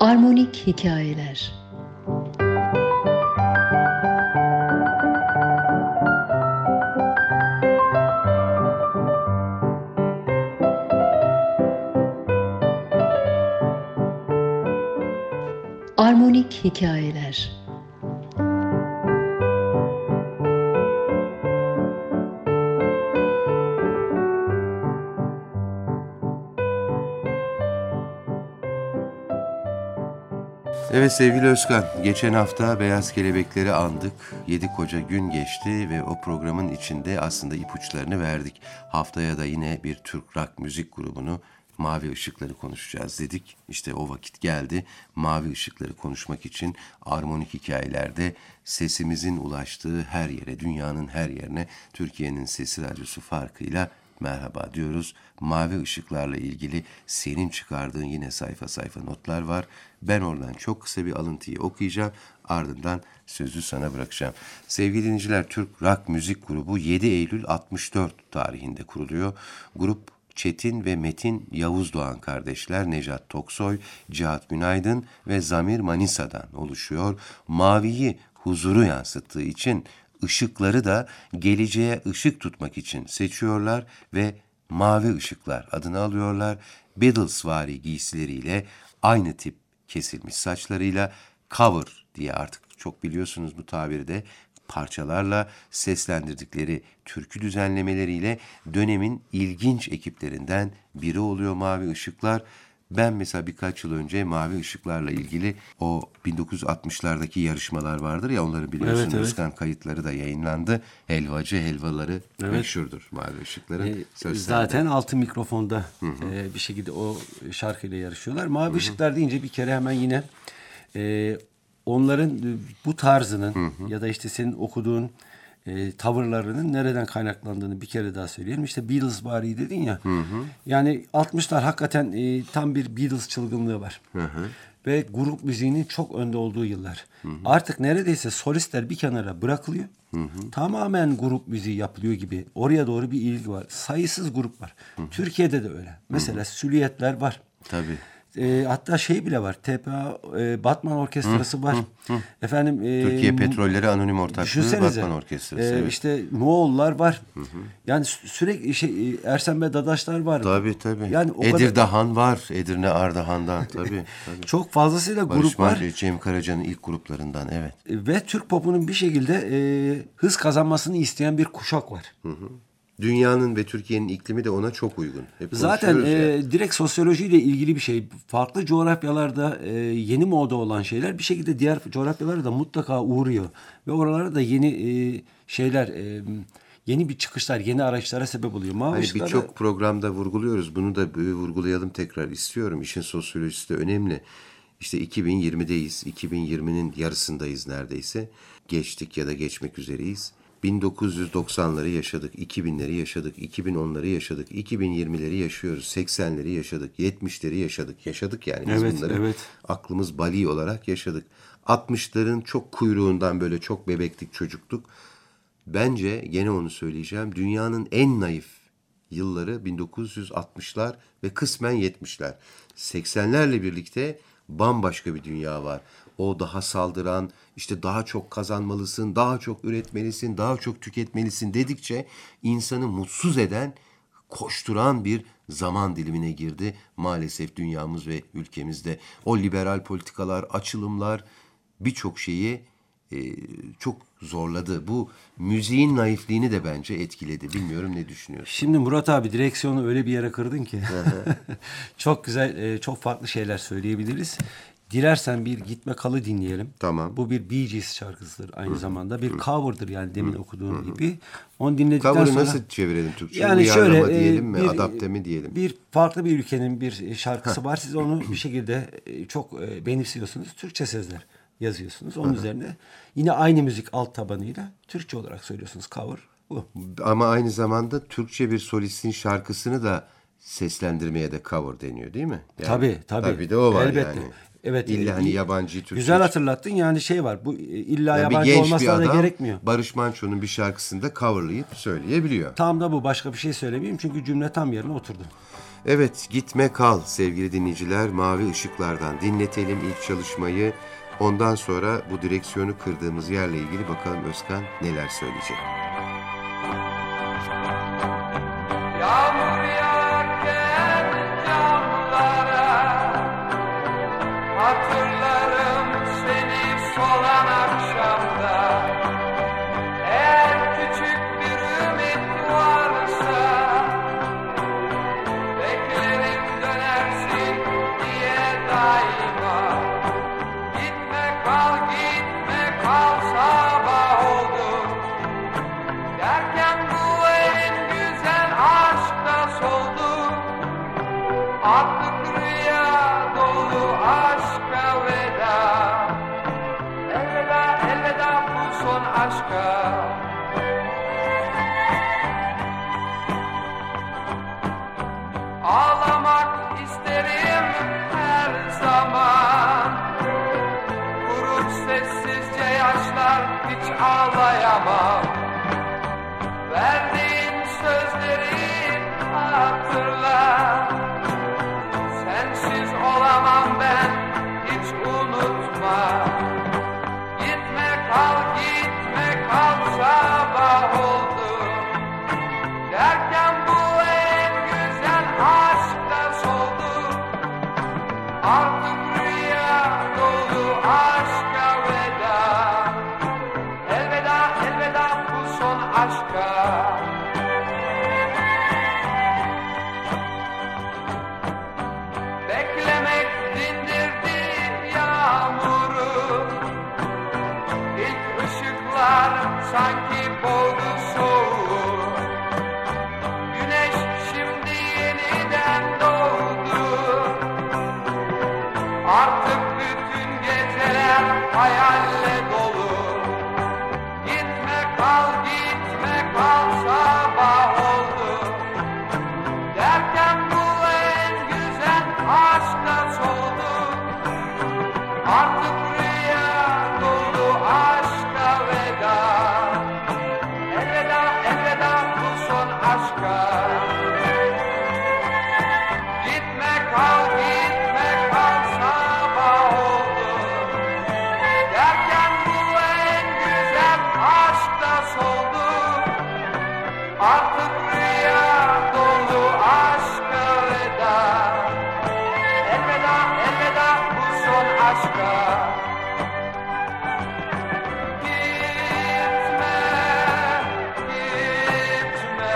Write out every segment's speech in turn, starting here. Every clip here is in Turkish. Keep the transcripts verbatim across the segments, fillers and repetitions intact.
Armonik Hikayeler. Armonik Hikayeler. Evet sevgili Özkan, geçen hafta Beyaz Kelebekleri andık. Yedi koca gün geçti ve o programın içinde aslında ipuçlarını verdik. Haftaya da yine bir Türk rock müzik grubunu, Mavi Işıkları konuşacağız dedik. İşte o vakit geldi. Mavi Işıkları konuşmak için Armonik Hikayelerde sesimizin ulaştığı her yere, dünyanın her yerine Türkiye'nin Sesi Radyosu farkıyla merhaba diyoruz. Mavi ışıklarla ilgili senin çıkardığın yine sayfa sayfa notlar var. Ben oradan çok kısa bir alıntıyı okuyacağım. Ardından sözü sana bırakacağım. Sevgili dinleyiciler, Türk rock müzik grubu yedi Eylül altmış dört tarihinde kuruluyor. Grup Çetin ve Metin Yavuz Doğan kardeşler, Nejat Toksoy, Cihat Günaydın ve Zamir Manisa'dan oluşuyor. Maviyi huzuru yansıttığı için ışıkları da geleceğe ışık tutmak için seçiyorlar ve Mavi Işıklar adını alıyorlar. Beatlesvari giysileriyle, aynı tip kesilmiş saçlarıyla, cover diye artık çok biliyorsunuz bu tabiri de, parçalarla seslendirdikleri türkü düzenlemeleriyle dönemin ilginç ekiplerinden biri oluyor Mavi Işıklar. Ben mesela birkaç yıl önce Mavi Işıklarla ilgili o bin dokuz yüz altmışlardaki yarışmalar vardır ya, onları biliyorsun, evet, evet. Özkan kayıtları da yayınlandı. Helvacı helvaları evet. meşhurdur Mavi Işıkların. Ee, zaten altın mikrofonda e, bir şekilde o şarkıyla yarışıyorlar. Mavi hı hı. Işıklar deyince bir kere hemen yine e, onların bu tarzının hı hı. ya da işte senin okuduğun E, tavırlarının nereden kaynaklandığını bir kere daha söyleyelim. İşte Beatles bari dedin ya. Hı hı. Yani altmışlar hakikaten e, tam bir Beatles çılgınlığı var. Hı hı. Ve grup müziğinin çok önde olduğu yıllar. Hı hı. Artık neredeyse solistler bir kenara bırakılıyor. Hı hı. Tamamen grup müziği yapılıyor gibi. Oraya doğru bir ilgi var. Sayısız grup var. Hı hı. Türkiye'de de öyle. Mesela hı hı. Süliyetler var. Tabii. E, hatta şey bile var. T P A e, Batman Orkestrası hı, var. Hı, hı. Efendim e, Türkiye Petrolleri Anonim Ortaklığı Batman Orkestrası. E, evet. İşte Moğollar var. Hı hı. Yani sürekli şey Ersen ve Dadaşlar var. Tabii tabii. Yani o Edirdahan kadar... var. Edirne Ardahan'dan tabii. tabii. Çok fazlasıyla Barış grup var. Manço, Cem Karaca'nın ilk gruplarından evet. Ve Türk popunun bir şekilde e, hız kazanmasını isteyen bir kuşak var. Hı hı. Dünyanın ve Türkiye'nin iklimi de ona çok uygun. Hep Zaten e, direkt sosyolojiyle ilgili bir şey. Farklı coğrafyalarda e, yeni moda olan şeyler bir şekilde diğer coğrafyalara da mutlaka uğruyor. Ve oralara da yeni e, şeyler, e, yeni bir çıkışlar, yeni araçlara sebep oluyor. Mavi hani ışıklarda... Birçok programda vurguluyoruz. Bunu da vurgulayalım tekrar istiyorum. İşin sosyolojisi de önemli. İşte iki bin yirmideyiz. iki bin yirminin yarısındayız neredeyse. Geçtik ya da geçmek üzereyiz. bin dokuz yüz doksanları yaşadık, iki binleri yaşadık, iki bin onları yaşadık, iki bin yirmileri yaşıyoruz, seksenleri yaşadık, yetmişleri yaşadık. Yaşadık yani biz evet, bunları. Evet. Aklımız bali olarak yaşadık. altmışların çok kuyruğundan böyle çok bebektik, çocuktuk. Bence gene onu söyleyeceğim. Dünyanın en naif yılları bin dokuz yüz altmışlar ve kısmen yetmişler. seksenlerle birlikte bambaşka bir dünya var. O daha saldıran, işte daha çok kazanmalısın, daha çok üretmelisin, daha çok tüketmelisin dedikçe insanı mutsuz eden, koşturan bir zaman dilimine girdi maalesef dünyamız ve ülkemizde. O liberal politikalar, açılımlar birçok şeyi e, çok zorladı. Bu müziğin naifliğini de bence etkiledi. Bilmiyorum, ne düşünüyorsun? Şimdi Murat abi direksiyonu öyle bir yere kırdın ki. Çok güzel, çok farklı şeyler söyleyebiliriz. Dilersen bir Gitme Kalı dinleyelim. Tamam. Bu bir Bee Gees şarkısıdır aynı Hı-hı. zamanda. Bir Hı-hı. cover'dır yani demin Hı-hı. okuduğum Hı-hı. gibi. Onu dinledikten Cover'ı sonra... nasıl çevirelim Türkçe? Yani Uyarlama şöyle, diyelim mi? Bir, Adapte mi diyelim? Bir farklı bir ülkenin bir şarkısı var. Siz onu bir şekilde çok benimsiyorsunuz. Türkçe sözler yazıyorsunuz. Onun Hı-hı. üzerine yine aynı müzik alt tabanıyla Türkçe olarak söylüyorsunuz. Cover bu. Ama aynı zamanda Türkçe bir solistin şarkısını da seslendirmeye de cover deniyor değil mi? Yani, tabii tabii. Tabii de o var Elbette. yani. Evet. İlla hani yabancı Türkçe. Güzel hatırlattın yani şey var. Bu illa yani yabancı olmasına da gerekmiyor. Barış Manço'nun bir şarkısını da coverlayıp söyleyebiliyor. Tam da bu, başka bir şey söylemeyeyim çünkü cümle tam yerine oturdu. Evet, Gitme Kal sevgili dinleyiciler, Mavi Işıklardan dinletelim ilk çalışmayı. Ondan sonra bu direksiyonu kırdığımız yerle ilgili bakalım Özkan neler söyleyecek. Yağmur yağarken camlara hatırlarım seni solan akşamda. Eğer küçük bir ümit varsa beklerim dönersin diye daima. Gitme kal, gitme kal, sabah oldu derken bu en güzel aşk da soldu. Artık rüya dolu aşka veda. Elveda, elveda bu son aşka. Ağlamak isterim her zaman. Kurur sessizce yaşlar, hiç ağlayamam. Verdiğin sözleri hatırla. Sensiz olamam ben, hiç unutma. Gitme kal, gitme kal, sabah oldu derken bu en güzel aşk da soldu. Artık rüya dolu aşka veda. Elveda, elveda bu son aşka. Beklemek dindirdi yağmuru. İlk ışıklar sanki boğdu soğuğu. Güneş şimdi yeniden doğdu. Artık bütün geceler hayalle dolu. Gitme kal, gitme kal, sabah oldu derken bu en güzel aşk da soldu. Artık rüya dolu aşka veda. Elveda, elveda bu son aşka. Gitme kal, gitme kal, sabah oldu derken bu en güzel aşk da soldu. Artık rüya dolu aşka veda. Elveda, elveda bu son aşka. Gitme, gitme,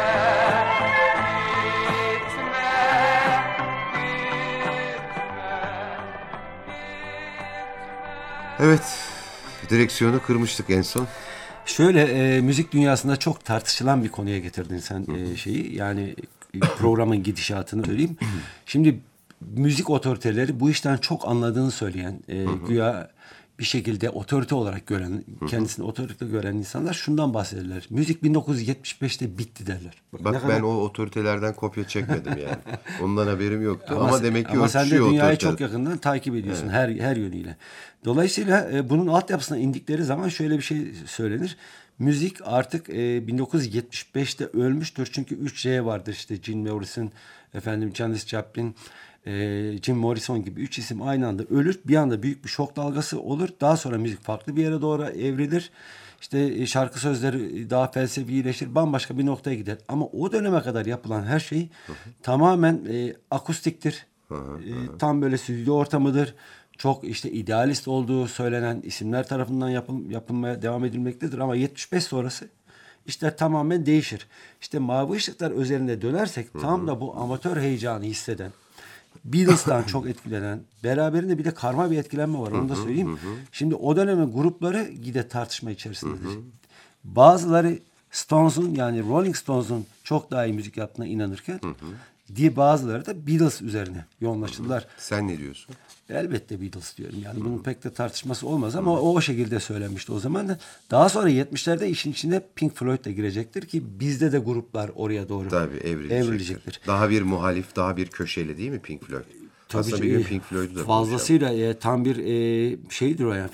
gitme, gitme. Evet, direksiyonu kırmıştık en son. Şöyle e, müzik dünyasında çok tartışılan bir konuya getirdin sen e, şeyi. Yani e, programın gidişatını söyleyeyim. Şimdi müzik otoriteleri bu işten çok anladığını söyleyen, e, güya bir şekilde otorite olarak gören, kendisini otorite gören insanlar şundan bahsederler. Müzik bin dokuz yüz yetmiş beşte bitti derler. Bak Ne ben kadar- o otoritelerden kopya çekmedim yani. Ondan haberim yoktu. Ama, Ama, demek ki ama sen de örtüşüyor dünyayı otoriteler. çok yakından takip ediyorsun her her yönüyle. Dolayısıyla e, bunun altyapısına indikleri zaman şöyle bir şey söylenir. Müzik artık e, bin dokuz yüz yetmiş beşte ölmüştür. Çünkü üç J vardır işte Jim Morrison, efendim Janis Joplin, e, Jim Morrison gibi üç isim aynı anda ölür. Bir anda büyük bir şok dalgası olur. Daha sonra müzik farklı bir yere doğru evrilir. İşte e, şarkı sözleri daha felsefileşir, bambaşka bir noktaya gider. Ama o döneme kadar yapılan her şey tamamen e, akustiktir. E, tam böyle stüdyo ortamıdır. Çok işte idealist olduğu söylenen isimler tarafından yapıl, yapılmaya devam edilmektedir. Ama yetmiş beş sonrası işler tamamen değişir. İşte Mavi Işıklar üzerinde dönersek tam da bu amatör heyecanı hisseden, Beatles'tan çok etkilenen, beraberinde bir de karma bir etkilenme var, onu da söyleyeyim. Şimdi o dönemin grupları gide tartışma içerisindedir. Bazıları Stones'un, yani Rolling Stones'un çok daha iyi müzik yaptığına inanırken diye bazıları da Beatles üzerine yoğunlaştılar. Sen ne diyorsun? Elbette Beatles diyorum. Yani bunun pek de tartışması olmaz ama o, o şekilde söylenmişti o zaman da. Daha sonra yetmişlerde işin içine Pink Floyd de girecektir ki bizde de gruplar oraya doğru Tabii evrilecektir. evrilecektir. Daha bir muhalif, daha bir köşeli değil mi Pink Floyd? Tabii Aslında ki, bir gün e, Pink Floyd'u da fazlasıyla e, tam bir e, şeydir o yani.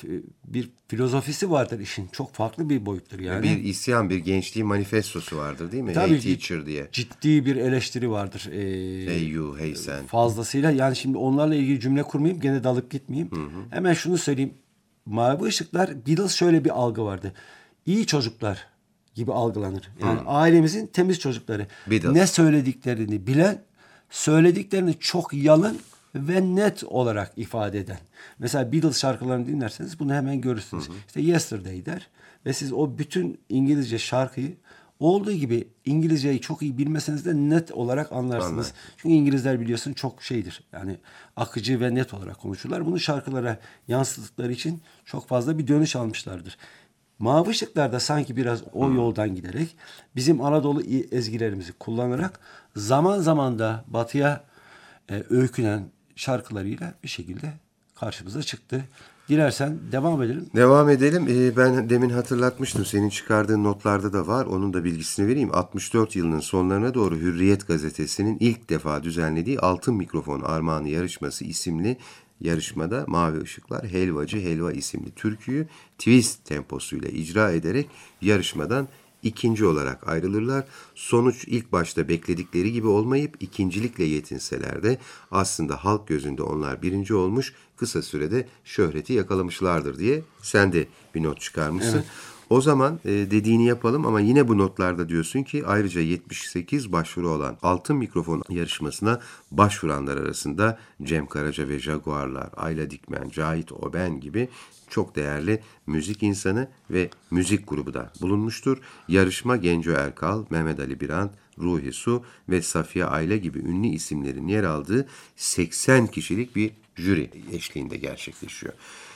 bir filozofisi vardır işin. Çok farklı bir boyuttur yani. Bir isyan, bir gençliğin manifestosu vardır değil mi? Tabii, Hey Teacher diye. Ciddi bir eleştiri vardır. Ee, Hey you, hey sen. Fazlasıyla. Yani şimdi onlarla ilgili cümle kurmayayım. Gene dalıp gitmeyeyim. Hı hı. Hemen şunu söyleyeyim. Mavi Işıklar, Beatles şöyle bir algı vardı. İyi çocuklar gibi algılanır. Yani hı. ailemizin temiz çocukları. Beatles. Ne söylediklerini bilen, söylediklerini çok yalın ve net olarak ifade eden. Mesela Beatles şarkılarını dinlerseniz bunu hemen görürsünüz. Hı hı. İşte Yesterday der ve siz o bütün İngilizce şarkıyı olduğu gibi İngilizceyi çok iyi bilmeseniz de net olarak anlarsınız. Anladım. Çünkü İngilizler biliyorsun çok şeydir. Yani akıcı ve net olarak konuşurlar. Bunu şarkılara yansıttıkları için çok fazla bir dönüş almışlardır. Mavi Işıklar da sanki biraz o hmm. yoldan giderek bizim Anadolu ezgilerimizi kullanarak zaman zaman da batıya e, öykünen şarkılarıyla bir şekilde karşımıza çıktı. Dilersen devam edelim. Devam edelim. Ee, ben demin hatırlatmıştım. Senin çıkardığın notlarda da var. Onun da bilgisini vereyim. altmış dört yılının sonlarına doğru Hürriyet gazetesinin ilk defa düzenlediği Altın Mikrofon Armağanı Yarışması isimli yarışmada Mavi Işıklar Helvacı Helva isimli türküyü twist temposuyla icra ederek yarışmadan ikinci olarak ayrılırlar. Sonuç ilk başta bekledikleri gibi olmayıp ikincilikle yetinseler de aslında halk gözünde onlar birinci olmuş, kısa sürede şöhreti yakalamışlardır diye sen de bir not çıkarmışsın. Evet. O zaman e, dediğini yapalım ama yine bu notlarda diyorsun ki ayrıca yetmiş sekiz başvuru olan Altın Mikrofon yarışmasına başvuranlar arasında Cem Karaca ve Jaguarlar, Ayla Dikmen, Cahit Oben gibi çok değerli müzik insanı ve müzik grubu da bulunmuştur. Yarışma Genco Erkal, Mehmet Ali Birant, Ruhi Su ve Safiye Ayla gibi ünlü isimlerin yer aldığı seksen kişilik bir jüri eşliğinde gerçekleşiyor.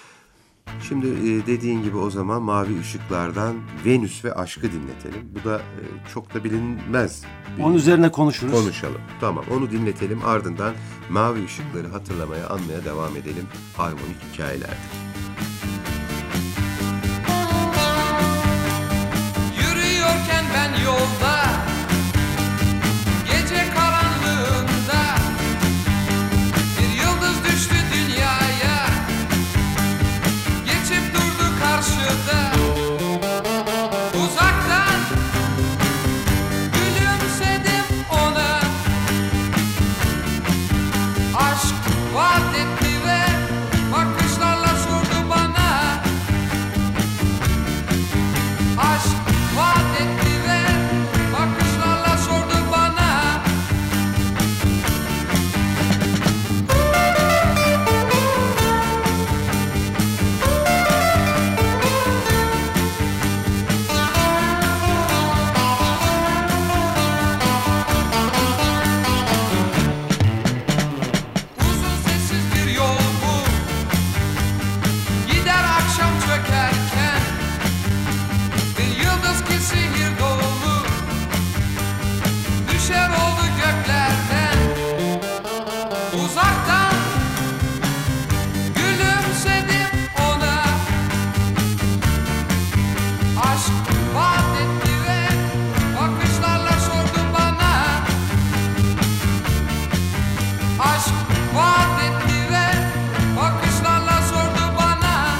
Şimdi dediğin gibi o zaman Mavi Işıklar'dan Venüs ve Aşk'ı dinletelim. Bu da çok da bilinmez. Onun üzerine konuşuruz. Konuşalım. Tamam, onu dinletelim. Ardından Mavi Işıkları hatırlamaya, anmaya devam edelim harmonik hikayelerde. Yürüyorken ben yolda, gece karanlığında bir yıldız düştü dünyaya, geçip durdu karşıda. Uzaktan gülümsedim ona, aşk vaat etti ve bakışlarla sordu bana. Aşk vaat etti ve bakışlarla sordu bana. Uzun sessiz bir yol bu, gider akşam çökerken. Bir yıldız ki sihir dolu, düşer oldu göklerden. Uzaktan gülümsedim ona, aşk vaat etti ve bakışlarla sordu bana. Aşk vaat etti ve bakışlarla sordu bana.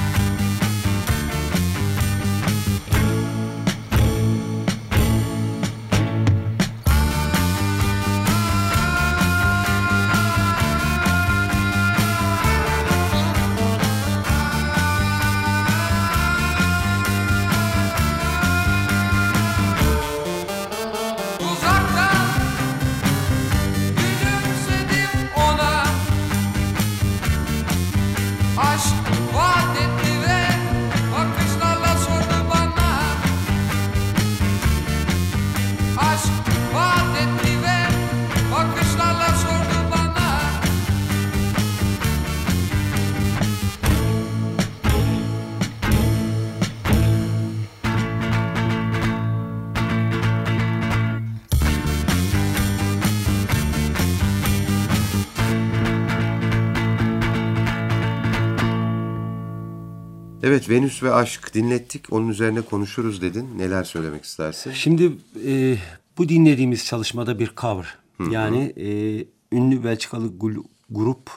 Uzaktan gülümsedim ona, aşk vaat etti ve bakışlarla sordu bana. Aşk vaat etti ve bakışlarla sordu bana. Evet, Venüs ve Aşk dinlettik. Onun üzerine konuşuruz dedin. Neler söylemek istersin? Şimdi e, bu dinlediğimiz çalışmada bir cover. Hı hı. Yani e, ünlü Belçikalı gul- grup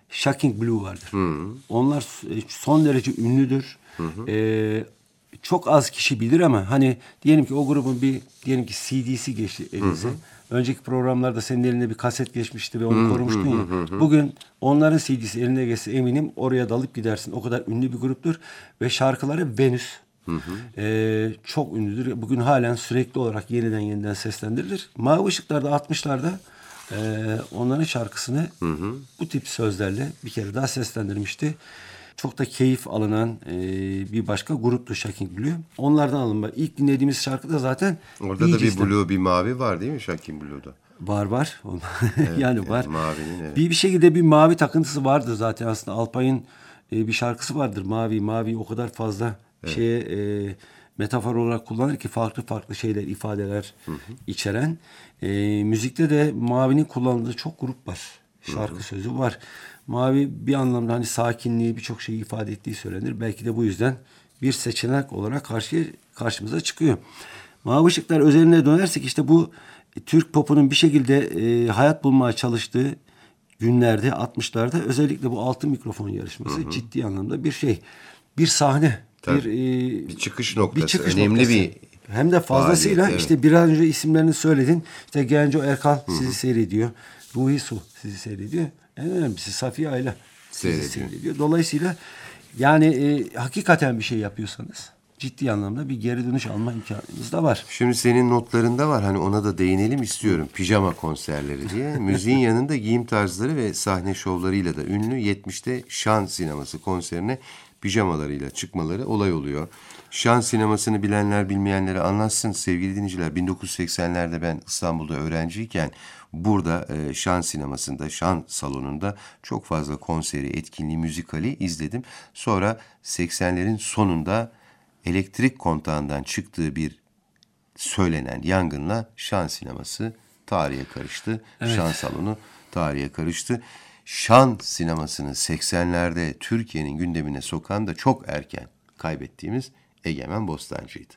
Shocking Blue vardır. Onlar son derece ünlüdür. Ee, çok az kişi bilir ama hani diyelim ki o grubun bir diyelim ki C D'si geçti elinize. Önceki programlarda senin elinde bir kaset geçmişti ve onu korumuştun ya. Bugün onların C D'si eline geçse eminim oraya dalıp gidersin. O kadar ünlü bir gruptur ve şarkıları Venüs. Hı hı. Ee, çok ünlüdür. Bugün halen sürekli olarak yeniden yeniden seslendirilir. Mavi Işıklar'da altmışlarda e, onların şarkısını hı hı. bu tip sözlerle bir kere daha seslendirmişti. Çok da keyif alınan e, bir başka gruptu Shocking Blue. Onlardan alınma. İlk dinlediğimiz şarkı da zaten orada da bir blue bir mavi var değil mi Shocking Blue'da? Var var. Evet, yani var. Yani mavinin, evet. Bir bir şekilde bir mavi takıntısı vardır zaten aslında. Alpay'ın e, bir şarkısı vardır. Mavi mavi o kadar fazla evet. şeye e, metafor olarak kullanır ki farklı farklı şeyler, ifadeler hı hı. içeren. E, müzikte de mavinin kullanıldığı çok grup var. Şarkı hı hı. sözü var. Mavi bir anlamda hani sakinliği birçok şeyi ifade ettiği söylenir. Belki de bu yüzden bir seçenek olarak karşı karşımıza çıkıyor. Mavi Işıklar özeline dönersek işte bu Türk popunun bir şekilde e, hayat bulmaya çalıştığı günlerde altmışlarda özellikle bu altın mikrofon yarışması hı hı. ciddi anlamda bir şey. Bir sahne. Tabii. Bir, e, bir çıkış noktası. Bir çıkış önemli noktası. bir hem de fazlasıyla faaliyet, işte evet. biraz önce isimlerini söyledin. İşte Genco Erkal hı hı. sizi seyrediyor. Ruhi Su sizi seyrediyor. En önemlisi Safiye Ayla sizi seyrediyor. seyrediyor. Dolayısıyla yani e, hakikaten bir şey yapıyorsanız ciddi anlamda bir geri dönüş alma imkanınız da var. Şimdi senin notlarında var hani ona da değinelim istiyorum. Pijama konserleri diye. Müziğin yanında giyim tarzları ve sahne şovlarıyla da ünlü yetmişte Şan Sineması konserine pijamalarıyla çıkmaları olay oluyor. Şan sinemasını bilenler bilmeyenlere anlatsın sevgili dinleyiciler. bin dokuz yüz seksenlerde ben İstanbul'da öğrenciyken burada e, Şan sinemasında, Şan salonunda çok fazla konseri, etkinliği, müzikali izledim. Sonra seksenlerin sonunda elektrik kontağından çıktığı bir söylenen yangınla Şan sineması tarihe karıştı. Evet. Şan salonu tarihe karıştı. Şan sinemasını seksenlerde Türkiye'nin gündemine sokan da çok erken kaybettiğimiz Egemen Bostancı'ydı.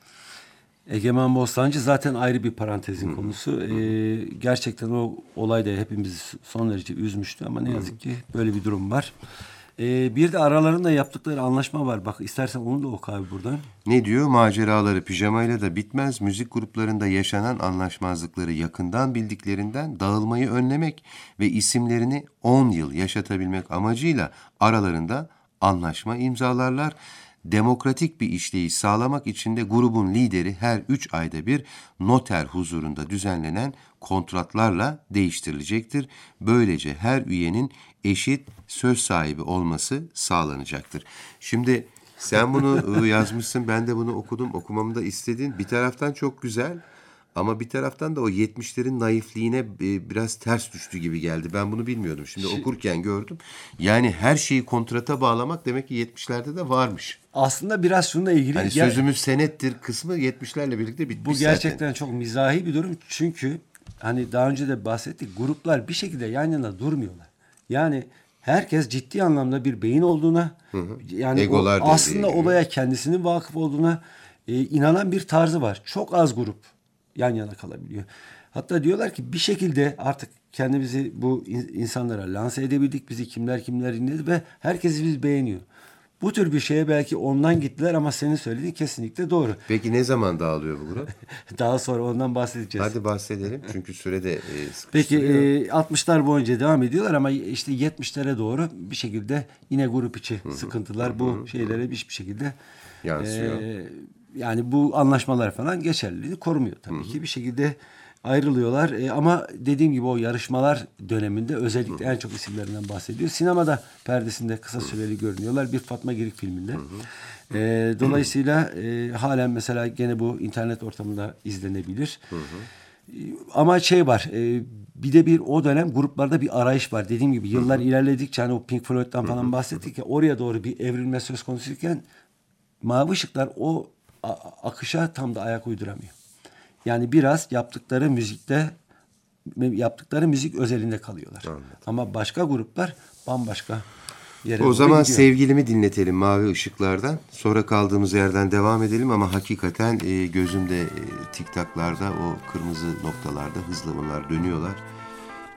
Egemen Bostancı zaten ayrı bir parantezin Hı. konusu. Ee, gerçekten o olay da hepimizi son derece üzmüştü ama ne yazık ki böyle bir durum var. Ee, bir de aralarında yaptıkları anlaşma var. Bak istersen onu da oku abi buradan. Ne diyor? Maceraları pijamayla da bitmez. Müzik gruplarında yaşanan anlaşmazlıkları yakından bildiklerinden dağılmayı önlemek ve isimlerini on yıl yaşatabilmek amacıyla aralarında anlaşma imzalarlar. Demokratik bir işleyiş sağlamak için de grubun lideri her üç ayda bir noter huzurunda düzenlenen kontratlarla değiştirilecektir. Böylece her üyenin eşit söz sahibi olması sağlanacaktır. Şimdi sen bunu yazmışsın, ben de bunu okudum, okumamı da istedin. Bir taraftan çok güzel ama bir taraftan da o yetmişlerin naifliğine biraz ters düştü gibi geldi. Ben bunu bilmiyordum. Şimdi Şi... okurken gördüm. Yani her şeyi kontrata bağlamak demek ki yetmişlerde de varmış. Aslında biraz şununla ilgili. Hani ger- sözümüz senettir kısmı yetmişlerle birlikte bitmiş Bu gerçekten zaten. çok mizahi bir durum. Çünkü hani daha önce de bahsettik. Gruplar bir şekilde yan yana durmuyorlar. Yani herkes ciddi anlamda bir beyin olduğuna, hı hı. yani o, aslında olaya kendisinin vakıf olduğuna e, inanan bir tarzı var. Çok az grup yan yana kalabiliyor. Hatta diyorlar ki bir şekilde artık kendimizi bu insanlara lanse edebildik. Bizi kimler kimler dinledi ve herkes bizi beğeniyor. Bu tür bir şeye belki ondan gittiler ama senin söylediğin kesinlikle doğru. Peki ne zaman dağılıyor bu grup? Daha sonra ondan bahsedeceğiz. Hadi bahsedelim çünkü sürede e, Peki e, altmışlar boyunca devam ediyorlar ama işte yetmişlere doğru bir şekilde yine grup içi Hı-hı. sıkıntılar Hı-hı. bu şeylere hiçbir şekilde yansıyor. E, yani bu anlaşmalar falan geçerliliğini korumuyor tabii Hı-hı. ki bir şekilde ayrılıyorlar. E, ama dediğim gibi o yarışmalar döneminde özellikle Hı-hı. en çok isimlerinden bahsediyor. Sinemada perdesinde kısa süreli görünüyorlar. Bir Fatma Girik filminde. E, dolayısıyla e, halen mesela gene bu internet ortamında izlenebilir. Hı-hı. E, ama şey var. E, bir de bir o dönem gruplarda bir arayış var. Dediğim gibi yıllar Hı-hı. ilerledikçe hani o Pink Floyd'dan falan Hı-hı. bahsettik ya oraya doğru bir evrilme söz konusuyken Mavi Işıklar o a- akışa tam da ayak uyduramıyor. Yani biraz yaptıkları müzikte yaptıkları müzik özelinde kalıyorlar. Anladım. Ama başka gruplar bambaşka yere O zaman gidiyor. Sevgilimi dinletelim Mavi Işıklar'dan. Sonra kaldığımız yerden devam edelim ama hakikaten e, gözümde e, tiktaklarda o kırmızı noktalarda hızlı bunlar dönüyorlar.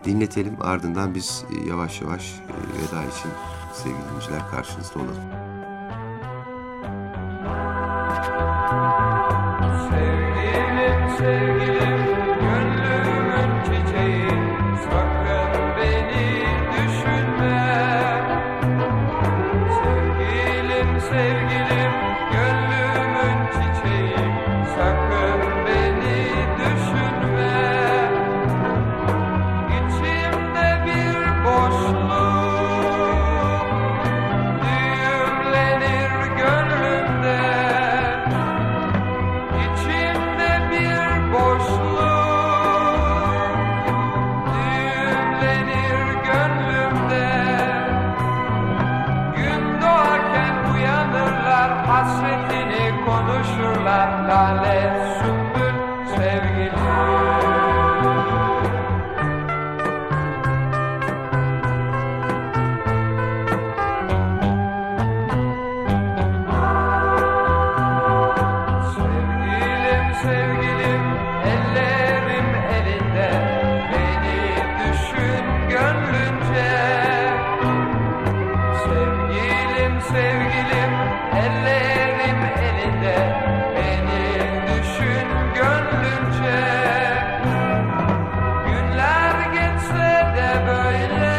dinletelim. Ardından biz e, yavaş yavaş e, veda için sevgili dinleyiciler karşınızda olalım. Sevgilim, sevgilim, gönlümün çiçeği, sakın beni düşünme. Sevgilim, sevgilim, gönlümün çiçeği, sakın beni düşünme. İçimde bir boşluk düğümlenir gönlümde. İçimde bir boşluk düğümlenir gönlümde. Gün doğarken uyanırlar, hasretini konuşurlar. Lale, sümbül, sevgilim. Sevgilim, sevgilim, ellerim elinde, beni düşün gönlünce. Sevgilim, sevgilim, ellerim elinde, beni düşün gönlünce. Günler geçse de böyle,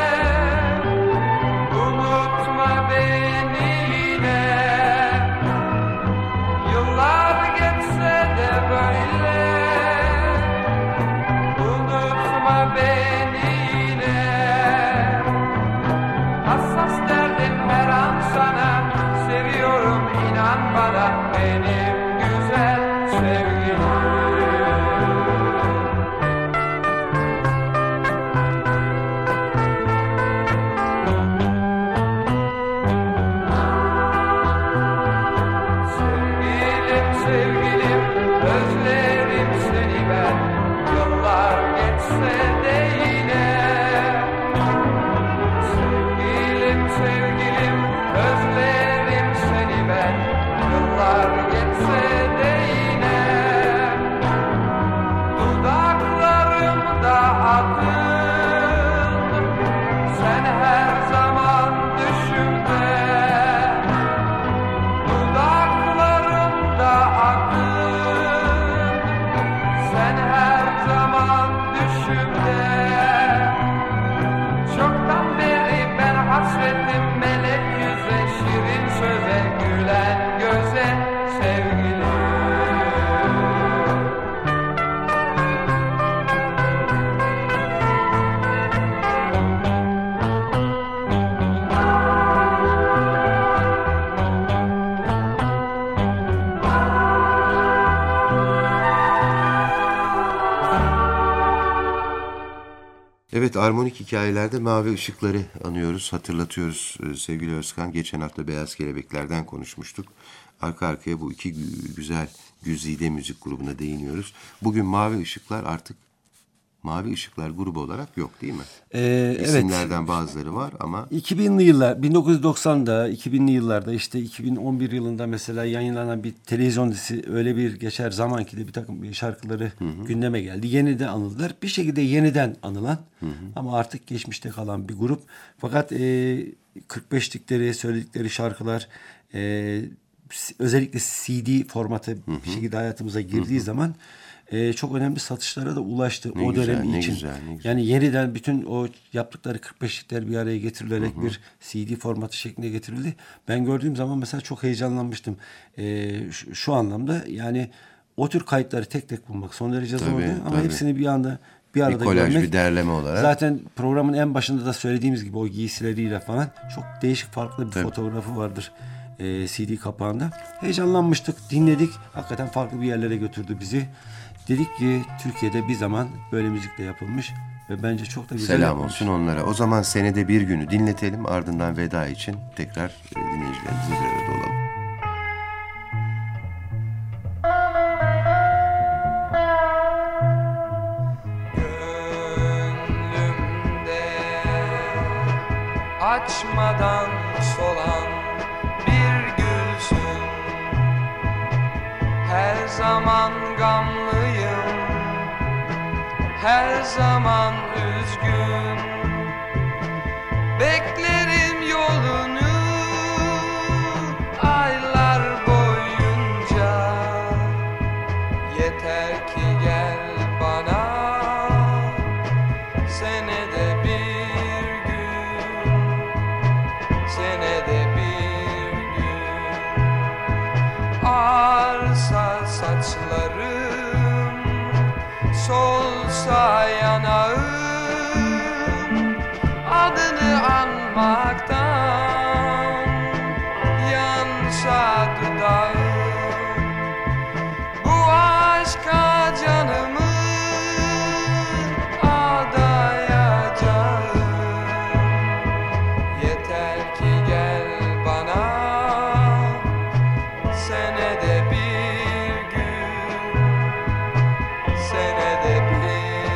unutma beni yine. Yıllar geçse de böyle, unutma beni yine. Hassas derdim her an sana, seviyorum inan bana, benim güzel sevgilim. Sevgilim, sevgilim, özlerim seni ben, yıllar geçse de yine. Sevgilim, sevgilim, özlerim seni ben, yıllar geçse de yine. Dudaklarımda adın, sen her zaman düşümde. Dudaklarımda adın, sen her zaman düşümde. Çoktan beri ben hasretim melek yüze, şirin söze, gülen göze, sevgilim. Evet, armonik hikayelerde mavi ışıkları anıyoruz, hatırlatıyoruz e, sevgili Özkan. Geçen hafta Beyaz Kelebekler'den konuşmuştuk. Arka arkaya bu iki gü- güzel güzide müzik grubuna değiniyoruz. Bugün Mavi Işıklar artık Mavi Işıklar grubu olarak yok değil mi? Ee, evet. İsimlerden bazıları var ama iki binli yıllar, bin dokuz yüz doksan'da, iki binli yıllarda, işte iki bin on bir yılında mesela yayınlanan bir televizyon dizisi Öyle Bir Geçer Zaman ki de bir takım şarkıları hı hı. gündeme geldi. Yeniden anıldılar. Bir şekilde yeniden anılan hı hı. ama artık geçmişte kalan bir grup. Fakat e, kırk beşlikleri, söyledikleri şarkılar e, özellikle C D formatı hı hı. bir şekilde hayatımıza girdiği hı hı. zaman Ee, çok önemli satışlara da ulaştı ne o güzel, dönem ne için. Güzel, ne güzel. Yani yeniden bütün o yaptıkları kırk beşlikler bir araya getirilerek hı hı. bir C D formatı şeklinde getirildi. Ben gördüğüm zaman mesela çok heyecanlanmıştım. Ee, şu, şu anlamda yani o tür kayıtları tek tek bulmak son derece zor ama tabii. hepsini bir anda bir arada bir kolaj, görmek. Bir derleme olarak. Zaten programın en başında da söylediğimiz gibi o giysileriyle falan çok değişik farklı bir tabii. fotoğrafı vardır. E, C D kapağında. Heyecanlanmıştık, dinledik. Hakikaten farklı bir yerlere götürdü bizi. Dedik ki Türkiye'de bir zaman böyle müzikle yapılmış ve bence çok da güzel Selam yapılmış. olsun onlara. O zaman senede bir günü dinletelim. Ardından veda için tekrar dinleyicilerimizle bir arada olalım. Gönlümde açmadan solan bir gülsün. Her zaman gamlıyım, her zaman üzgün. Beklerim yolunu aylar boyunca. Yeter ki gel bana senede bir gün, senede bir gün. Ağarsa saçlarım, solsa yanağım, adını anmaktan yansa dudağım. Bu aşka canımı adayacağım. Yeter ki gel bana senede bir gün, senede bir gün.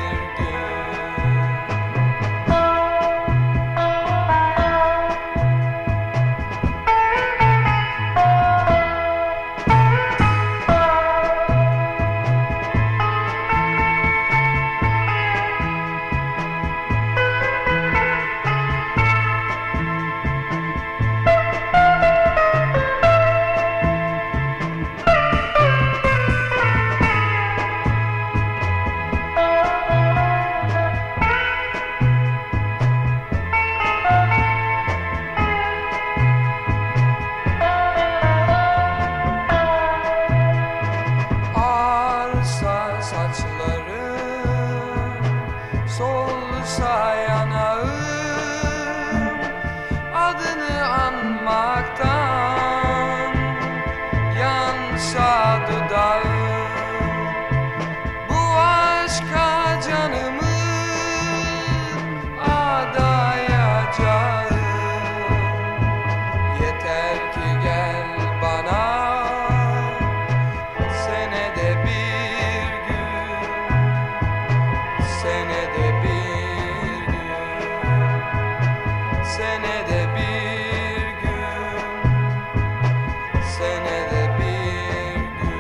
Ağarsa saçlarım, solsa yanağım, adını anmaktan yansa dudağım. Bu aşka canımı adayacağım. Yeter ki gel bana senede bir gün, senede bir gün, senede bir gün, senede bir gün.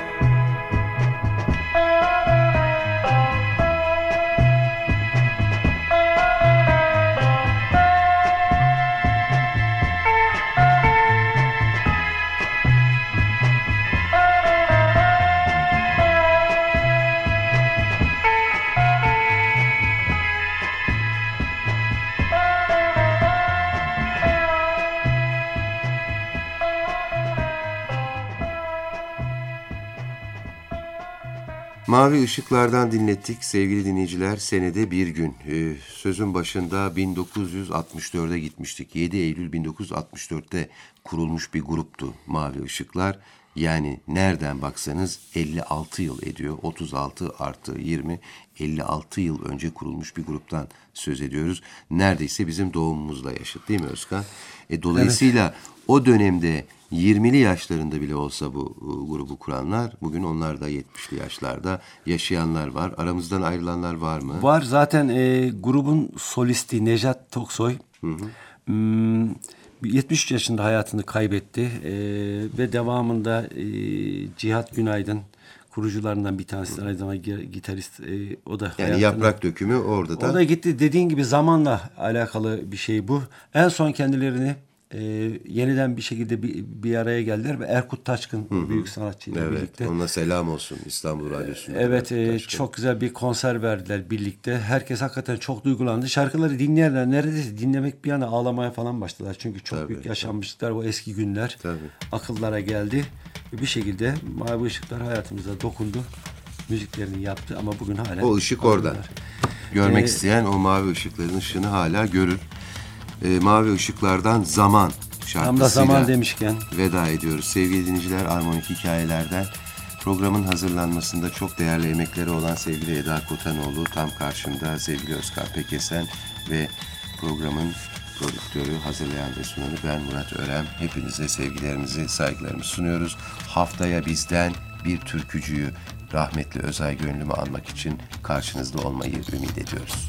Mavi Işıklardan dinlettik sevgili dinleyiciler, senede bir gün. Ee, sözün başında bin dokuz yüz altmış dörde gitmiştik. yedi Eylül bin dokuz yüz altmış dörtte kurulmuş bir gruptu Mavi Işıklar. Yani nereden baksanız elli altı yıl ediyor. otuz altı artı yirmi, elli altı yıl önce kurulmuş bir gruptan söz ediyoruz. Neredeyse bizim doğumumuzla yaşıt değil mi Özkan? E, dolayısıyla evet. O dönemde yirmili yaşlarında bile olsa bu e, grubu kuranlar, bugün onlar da yetmişli yaşlarda yaşayanlar var. Aramızdan ayrılanlar var mı? Var zaten e, grubun solisti Nejat Toksoy hı hı. Hmm, yetmiş üç yaşında hayatını kaybetti e, ve devamında e, Cihat Günaydın kurucularından bir tanesi, aynı zamanda gitarist, e, o da yani hayatını, yaprak dökümü orada da. O da gitti, dediğin gibi zamanla alakalı bir şey bu. En son kendilerini e, yeniden bir şekilde bir, bir araya geldiler ve Erkut Taşkın hı hı. büyük sanatçıyla evet, birlikte. Ona selam olsun İstanbul Radyosu'nda. Evet e, çok güzel bir konser verdiler birlikte. Herkes hakikaten çok duygulandı. Şarkıları dinleyenler neredeyse dinlemek bir yana ağlamaya falan başladılar. Çünkü çok tabii, büyük yaşanmışlıklar, o eski günler tabii. akıllara geldi. Bir şekilde Mavi Işıklar hayatımıza dokundu. Müziklerini yaptı ama bugün hala... O ışık orada. Görmek ee, isteyen o mavi ışıkların ışığını hala görür. Ee, mavi Işıklardan Zaman şarkısıyla tam da zaman demişken veda ediyoruz. Sevgili dinleyiciler, Armonik Hikayeler'den programın hazırlanmasında çok değerli emekleri olan sevgili Eda Kotanoğlu, tam karşımda sevgili Özkan Pekesen ve programın prodüktörü, hazırlayan ve sunanı ben Murat Örem. Hepinize sevgilerimizi, saygılarımızı sunuyoruz. Haftaya bizden bir türkücüyü, rahmetli Özay Gönlüm'ü anmak için karşınızda olmayı ümit ediyoruz.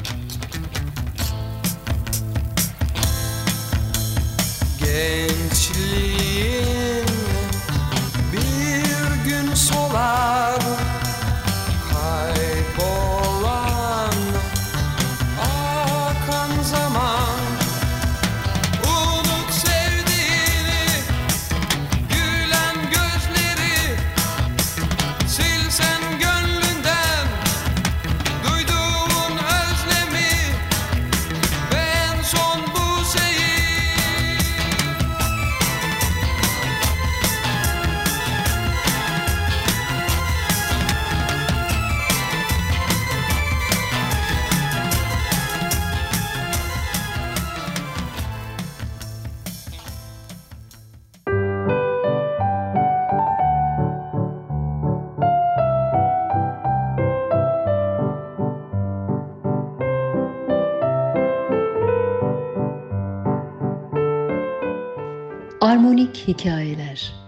Gençliğin bir gün solar, kaybolan Armonik hikayeler.